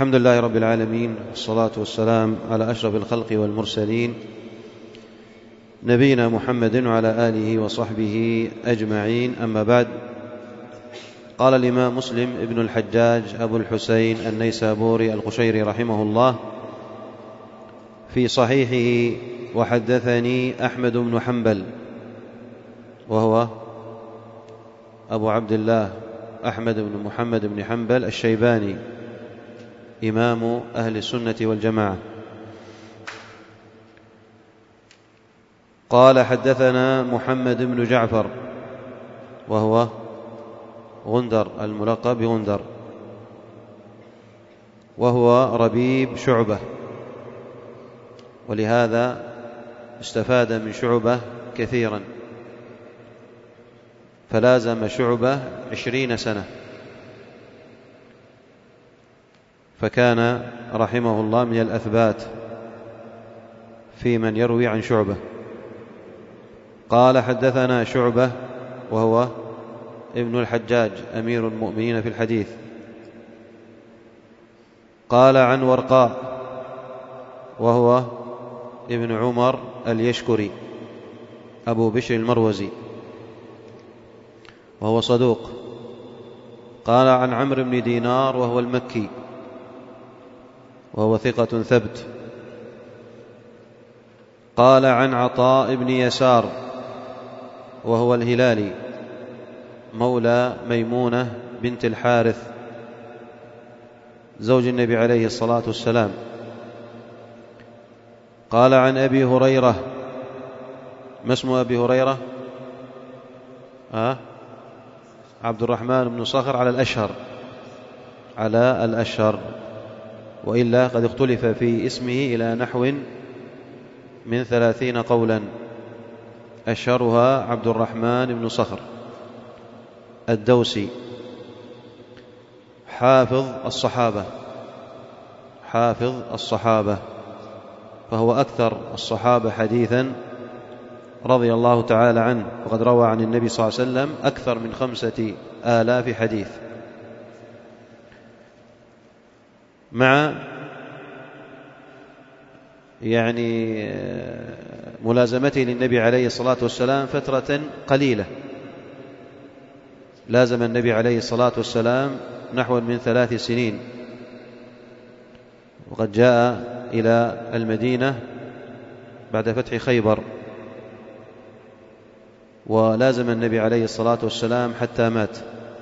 الحمد لله رب العالمين، والصلاة والسلام على أشرف الخلق والمرسلين، نبينا محمد وعلى آله وصحبه أجمعين. أما بعد، قال الإمام مسلم ابن الحجاج أبو الحسين النيسابوري القشيري رحمه الله في صحيحه: وحدثني أحمد بن حنبل، وهو أبو عبد الله أحمد بن محمد بن حنبل الشيباني، إمام أهل السنة والجماعة، قال: حدثنا محمد بن جعفر، وهو غندر الملقب بغندر، وهو ربيب شعبة، ولهذا استفاد من شعبة كثيرا، فلازم شعبة 20 سنة، فكان رحمه الله من الأثبات في من يروي عن شعبة. قال: حدثنا شعبة، وهو ابن الحجاج أمير المؤمنين في الحديث، قال: عن ورقاء، وهو ابن عمر اليشكري أبو بشر المروزي، وهو صدوق. قال: عن عمرو بن دينار، وهو المكي، وهو ثقة ثبت. قال: عن عطاء بن يسار، وهو الهلالي مولى ميمونة بنت الحارث زوج النبي عليه الصلاة والسلام. قال: عن أبي هريرة. ما اسم أبي هريرة؟ عبد الرحمن بن صخر على الأشهر، وإلا قد اختلف في اسمه إلى نحو من 30 قولا، أشهرها عبد الرحمن بن صخر الدوسي، حافظ الصحابة، فهو أكثر الصحابة حديثا رضي الله تعالى عنه، وقد روى عن النبي صلى الله عليه وسلم أكثر من 5000 حديث، مع ملازمته للنبي عليه الصلاة والسلام فترة قليلة. لازم النبي عليه الصلاة والسلام نحو من 3 سنين، وقد جاء إلى المدينة بعد فتح خيبر، ولازم النبي عليه الصلاة والسلام حتى مات،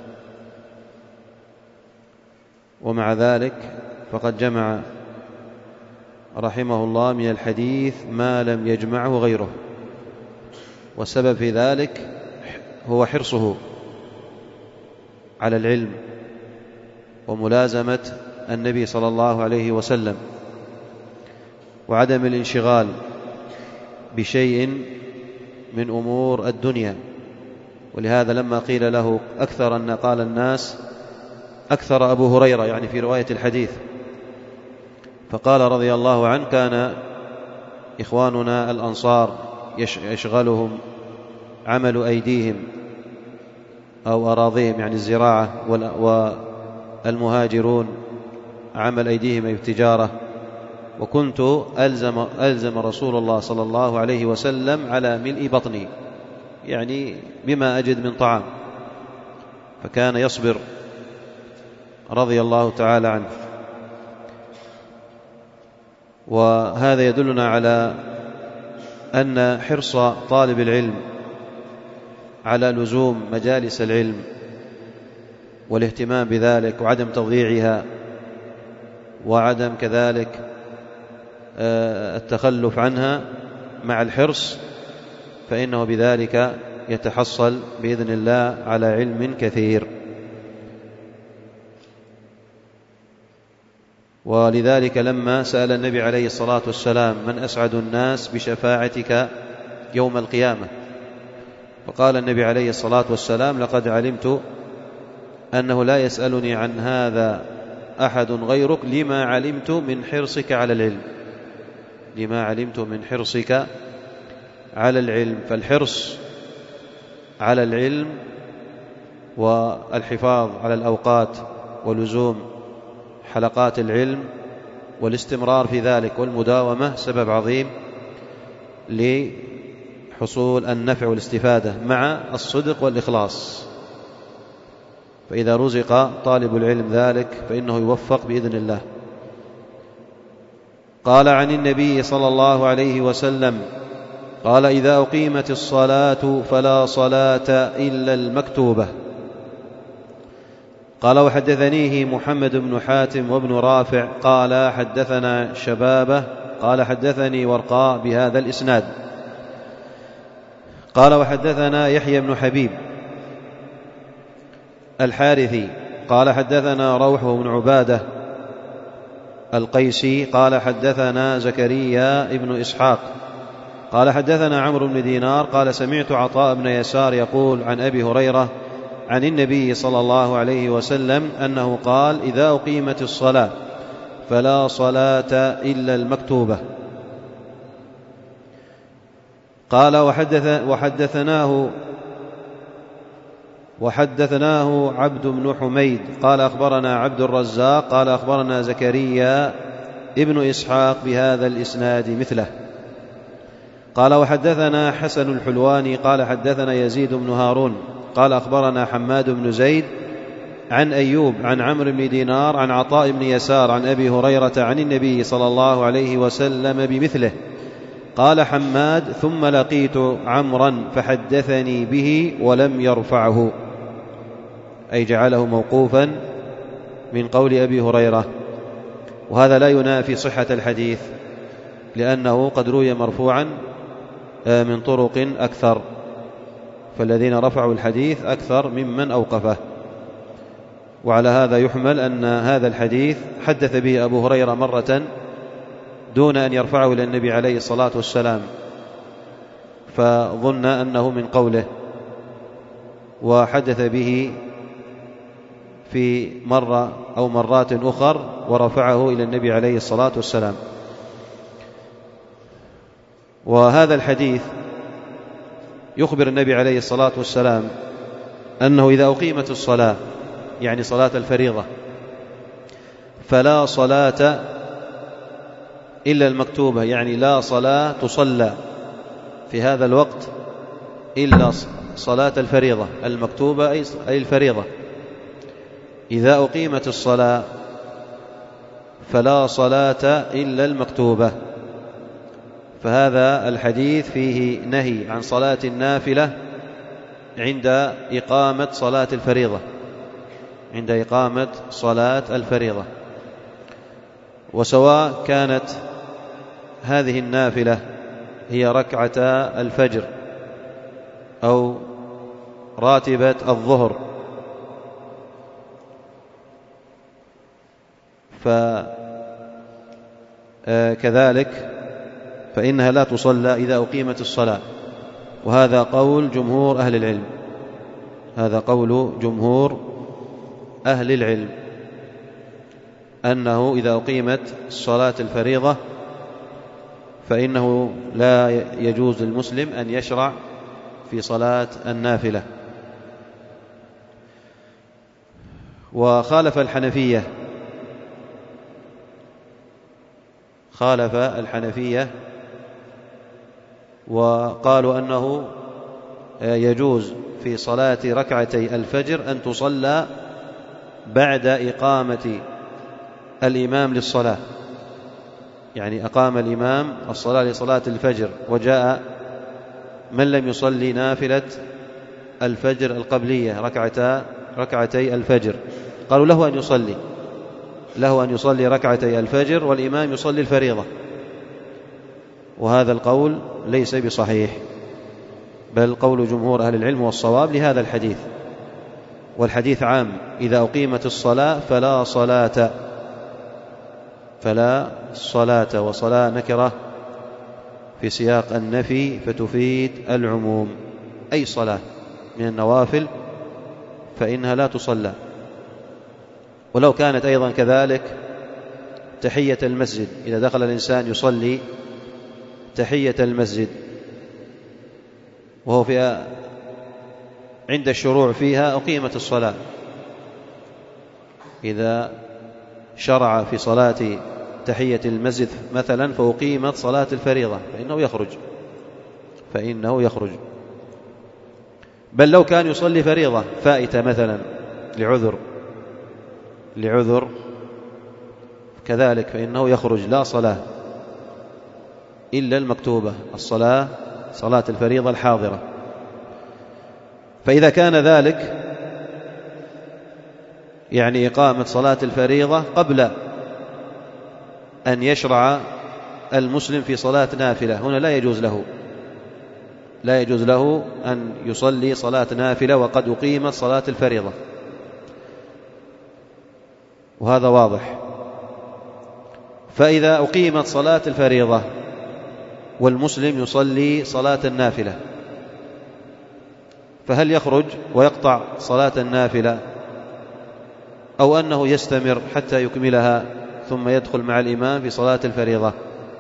ومع ذلك فقد جمع رحمه الله من الحديث ما لم يجمعه غيره، والسبب في ذلك هو حرصه على العلم وملازمة النبي صلى الله عليه وسلم، وعدم الانشغال بشيء من أمور الدنيا. ولهذا لما قيل له قال الناس أكثر أبو هريرة، في رواية الحديث، فقال رضي الله عنه: كان إخواننا الأنصار يشغلهم عمل أيديهم أو أراضيهم، الزراعة، والمهاجرون عمل أيديهم أي التجارة، وكنت ألزم رسول الله صلى الله عليه وسلم على ملء بطني، بما أجد من طعام، فكان يصبر رضي الله تعالى عنه. وهذا يدلنا على أن حرص طالب العلم على لزوم مجالس العلم والاهتمام بذلك، وعدم تضييعها، وعدم كذلك التخلف عنها مع الحرص، فإنه بذلك يتحصل بإذن الله على علم كثير. ولذلك لما سأل النبي عليه الصلاة والسلام: من أسعد الناس بشفاعتك يوم القيامة؟ فقال النبي عليه الصلاة والسلام: لقد علمت أنه لا يسألني عن هذا أحد غيرك، لما علمت من حرصك على العلم. فالحرص على العلم والحفاظ على الأوقات ولزوم حلقات العلم والاستمرار في ذلك والمداومة سبب عظيم لحصول النفع والاستفادة مع الصدق والإخلاص. فإذا رزق طالب العلم ذلك فإنه يوفق بإذن الله. قال عن النبي صلى الله عليه وسلم قال: إذا أقيمت الصلاة فلا صلاة إلا المكتوبة. قال: وحدثنيه محمد بن حاتم وابن رافع قال: حدثنا شبابة قال: حدثني ورقاء بهذا الإسناد. قال: وحدثنا يحيى بن حبيب الحارثي قال: حدثنا روح بن عبادة القيسي قال: حدثنا زكريا ابن إسحاق قال: حدثنا عمرو بن دينار قال: سمعت عطاء بن يسار يقول عن أبي هريرة عن النبي صلى الله عليه وسلم أنه قال: إذا أقيمت الصلاة فلا صلاة إلا المكتوبة. قال: وحدثناه عبد بن حميد قال: أخبرنا عبد الرزاق قال: أخبرنا زكريا ابن إسحاق بهذا الإسناد مثله. قال: وحدثنا حسن الحلواني قال: حدثنا يزيد بن هارون قال: أخبرنا حماد بن زيد عن أيوب عن عمرو بن دينار عن عطاء بن يسار عن أبي هريرة عن النبي صلى الله عليه وسلم بمثله. قال حماد: ثم لقيت عمرا فحدثني به ولم يرفعه، أي جعله موقوفا من قول أبي هريرة، وهذا لا ينافي صحة الحديث لأنه قد روي مرفوعا من طرق أكثر، فالذين رفعوا الحديث أكثر ممن أوقفه. وعلى هذا يحمل أن هذا الحديث حدث به أبو هريرة مرة دون أن يرفعه إلى النبي عليه الصلاة والسلام، فظن أنه من قوله، وحدث به في مرة أو مرات أخر ورفعه إلى النبي عليه الصلاة والسلام. وهذا الحديث يخبر النبي عليه الصلاة والسلام أنه إذا أقيمت الصلاة، يعني صلاة الفريضة، فلا صلاة إلا المكتوبة، يعني لا صلاة تصلى في هذا الوقت إلا صلاة الفريضة المكتوبة، أي الفريضة. إذا أقيمت الصلاة فلا صلاة إلا المكتوبة. فهذا الحديث فيه نهي عن صلاة النافلة عند إقامة صلاة الفريضة، عند إقامة صلاة الفريضة، وسواء كانت هذه النافلة هي ركعتا الفجر أو راتبة الظهر، فكذلك فإنها لا تصلى إذا أقيمت الصلاة. وهذا قول جمهور أهل العلم، هذا قول جمهور أهل العلم، أنه إذا أقيمت صلاة الفريضة فإنه لا يجوز للمسلم أن يشرع في صلاة النافلة. وخالف الحنفية وقالوا أنه يجوز في صلاة ركعتي الفجر أن تصلى بعد إقامة الإمام للصلاة، يعني أقام الإمام الصلاة لصلاة الفجر وجاء من لم يصلي نافلة الفجر القبلية ركعتي الفجر، قالوا له أن يصلي ركعتي الفجر والإمام يصلي الفريضة. وهذا القول ليس بصحيح، بل قول جمهور أهل العلم والصواب لهذا الحديث، والحديث عام: إذا أقيمت الصلاة فلا صلاة، وصلاة نكرة في سياق النفي فتفيد العموم، أي صلاة من النوافل فإنها لا تصلى. ولو كانت أيضا كذلك تحية المسجد، إذا دخل الإنسان يصلي تحية المسجد وهو عند الشروع فيها أقيمت الصلاة، إذا شرع في صلاة تحية المسجد مثلا فأقيمت صلاة الفريضة فإنه يخرج. بل لو كان يصلي فريضة فائتة مثلا لعذر كذلك فإنه يخرج، لا صلاة إلا المكتوبة، صلاة الفريضة الحاضرة. فإذا كان ذلك يعني إقامة صلاة الفريضة قبل أن يشرع المسلم في صلاة نافلة، هنا لا يجوز له أن يصلي صلاة نافلة وقد أقيمت صلاة الفريضة، وهذا واضح. فإذا أقيمت صلاة الفريضة والمسلم يصلي صلاة النافلة، فهل يخرج ويقطع صلاة النافلة أو أنه يستمر حتى يكملها ثم يدخل مع الإمام في صلاة الفريضة؟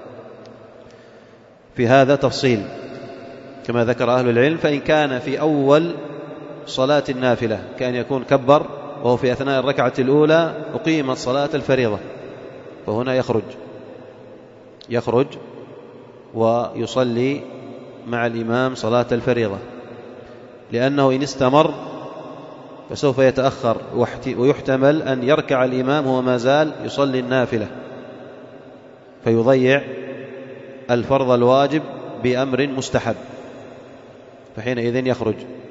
في هذا تفصيل كما ذكر أهل العلم. فإن كان في أول صلاة النافلة كان يكون كبر وهو في أثناء الركعة الأولى أقيمت صلاة الفريضة، فهنا يخرج ويصلي مع الإمام صلاة الفريضة، لأنه إن استمر فسوف يتأخر، ويحتمل أن يركع الإمام وهو ما زال يصلي النافلة فيضيع الفرض الواجب بأمر مستحب، فحينئذ يخرج.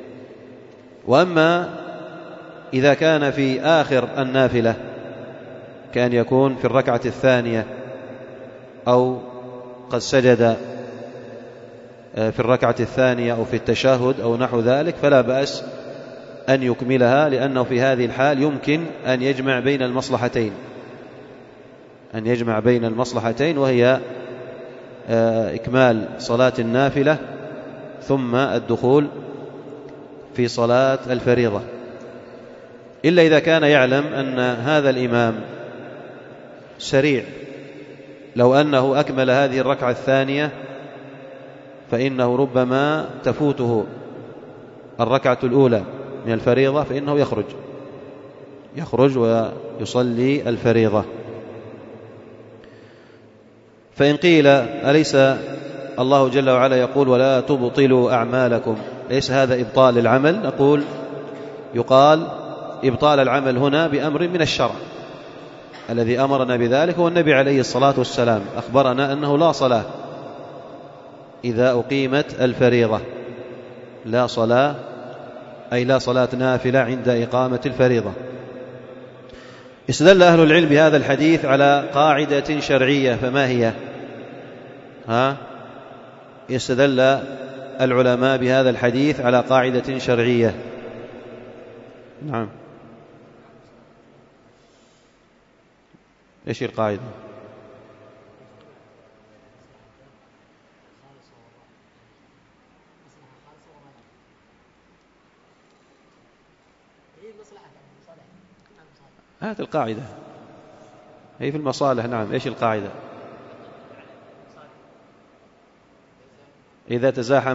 وأما إذا كان في آخر النافلة كان يكون في الركعة الثانية أو قد سجد في الركعة الثانية أو في التشهد أو نحو ذلك، فلا بأس أن يكملها، لأنه في هذه الحال يمكن أن يجمع بين المصلحتين وهي إكمال صلاة النافلة ثم الدخول في صلاة الفريضة، إلا إذا كان يعلم أن هذا الإمام سريع، لو أنه أكمل هذه الركعة الثانية فإنه ربما تفوته الركعة الأولى من الفريضة، فإنه يخرج ويصلي الفريضة. فإن قيل أليس الله جل وعلا يقول ولا تبطلوا أعمالكم، ليس هذا إبطال العمل؟ نقول يقال إبطال العمل هنا بأمر من الشرع، الذي أمرنا بذلك هو النبي عليه الصلاة والسلام، أخبرنا أنه لا صلاة إذا أقيمت الفريضة، لا صلاة أي لا صلاة نافلة عند إقامة الفريضة. استدل أهل العلم بهذا الحديث على قاعدة شرعية، فما هي؟ استدل العلماء بهذا الحديث على قاعدة شرعية. نعم، إيش القاعدة؟ هذه القاعدة هي في المصالح. نعم، إيش القاعدة؟ إذا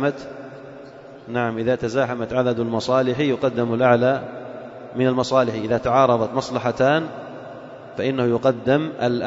تزاحمت عدد المصالح يقدم الأعلى من المصالح، إذا تعارضت مصلحتان فإنه يقدم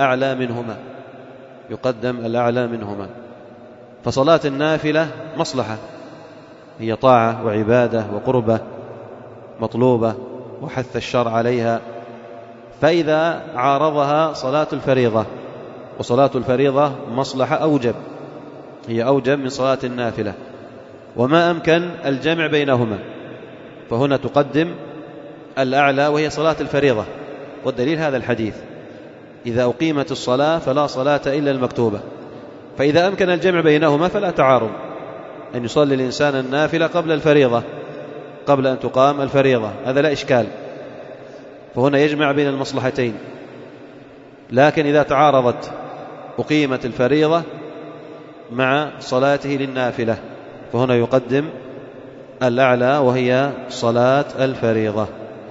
الأعلى منهما. فصلاة النافلة مصلحة، هي طاعة وعبادة وقربة مطلوبة وحث الشرع عليها، فإذا عارضها صلاة الفريضة، وصلاة الفريضة مصلحة أوجب من صلاة النافلة، وما أمكن الجمع بينهما، فهنا تقدم الأعلى وهي صلاة الفريضة، والدليل هذا الحديث: إذا أقيمت الصلاة فلا صلاة إلا المكتوبة. فإذا أمكن الجمع بينهما فلا تعارض أن يصلي الإنسان النافلة قبل الفريضة، قبل أن تقام الفريضة، هذا لا إشكال، فهنا يجمع بين المصلحتين. لكن إذا تعارضت أقيمت الفريضة مع صلاته للنافلة، فهنا يقدم الأعلى وهي صلاة الفريضة.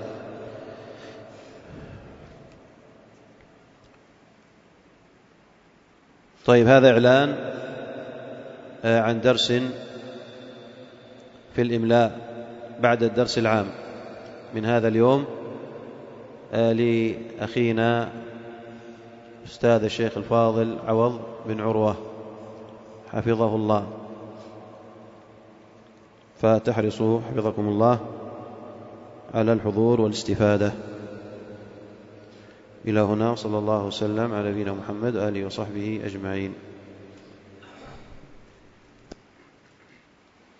طيب، هذا إعلان عن درس في الإملاء بعد الدرس العام من هذا اليوم لأخينا أستاذ الشيخ الفاضل عوض بن عروة حفظه الله، فتحرصوا حفظكم الله على الحضور والاستفادة. إلى هنا، صلى الله وسلم على نبينا محمد آله وصحبه أجمعين.